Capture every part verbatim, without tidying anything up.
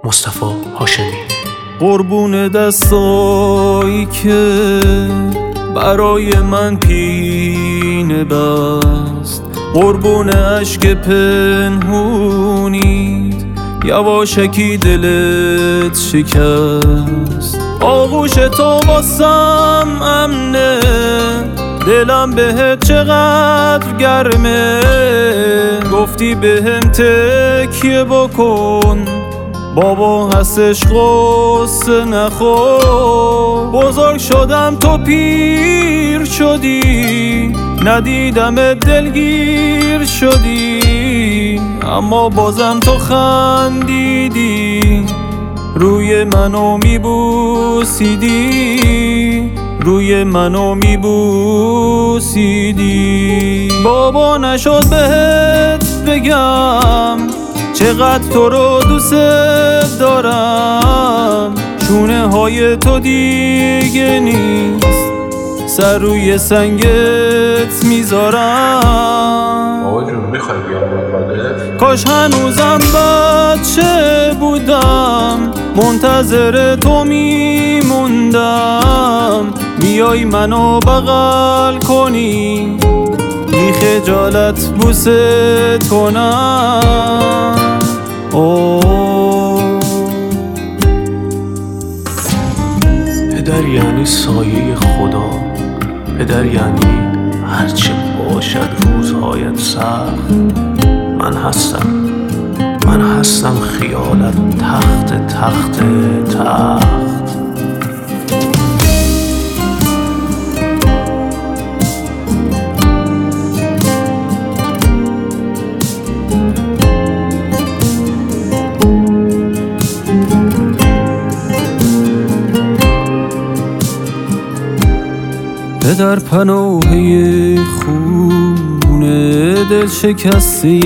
مصطفی هاشمی. قربون دستایی که برای من پینه بست، قربون عشق پنهونیت یواشکی دلت شکست. آغوش تو واسم امنه، دلم بهت چقدر گرمه. گفتی بهم تکیه بکن، بابا هستش غصه نخور. بزرگ شدم تو پیر شدی، ندیدمت دلگیر شدی، اما بازم تو خندیدی، روی منو میبوسیدی، روی منو میبوسیدی. بابا نشد بهت بگم چقدر تو رو دوست دارم. شونه های تو دیگه نیست، سر روی سنگت میذارم. بابا جون میخوای بیام بالا؟ کاش هنوزم بچه بودم، منتظر تو میموندم. بیای منو بغل کنی، بی خجالت بوست کنم. اوه. پدر یعنی سایه خدا، پدر یعنی هرچه باشد روزهایت سخت. من هستم، من هستم خیالت تخت تخت تخت. پدر پناهی خونه، دل شکسته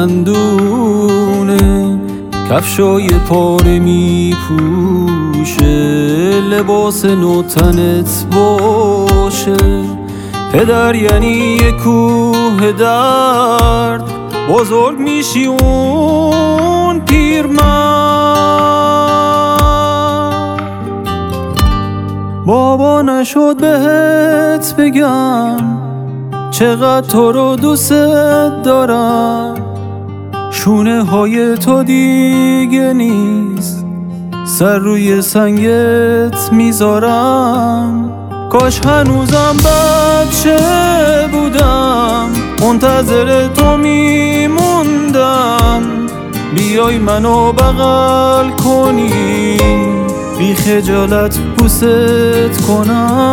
خندونه، کفشای پاره می پوشه، لباس نو تنت باشه. پدر یعنی یه کوه درد، بزرگ میشی اون پیرمرد. بابا نشد بهت بگم چقدر تو رو دوست دارم. شونه های تو دیگه نیست، سر روی سنگت میذارم. کاش هنوزم بچه بودم، منتظر تو میموندم. بیای منو بغل کنی، بی خجالت بوست کنم.